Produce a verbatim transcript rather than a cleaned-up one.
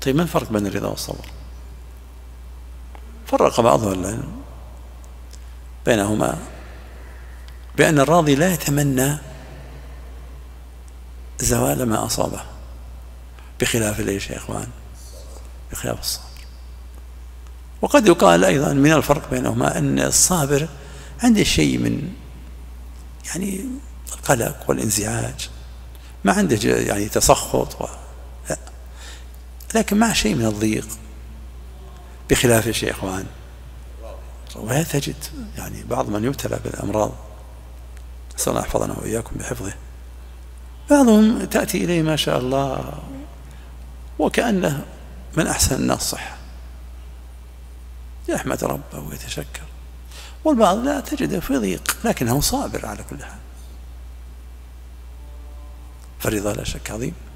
طيب ما الفرق بين الرضا والصبر؟ فرق بعض أهل العلم بينهما بأن الراضي لا يتمنى زوال ما أصابه، بخلاف ليش يا إخوان؟ بخلاف الصابر. وقد يقال أيضا من الفرق بينهما أن الصابر عنده شيء من يعني القلق والانزعاج، ما عنده يعني تسخط و... لا. لكن مع شيء من الضيق، بخلاف ايش يا إخوان؟ ولا تجد يعني بعض من يبتلى بالأمراض، نسأل الله يحفظنا وإياكم بحفظه، بعضهم تأتي إليه ما شاء الله وكأنه من أحسن الناس صحة، يحمد ربه ويتشكر، والبعض لا تجده في ضيق لكنه صابر على كل حال. فالرضا لا شك عظيم.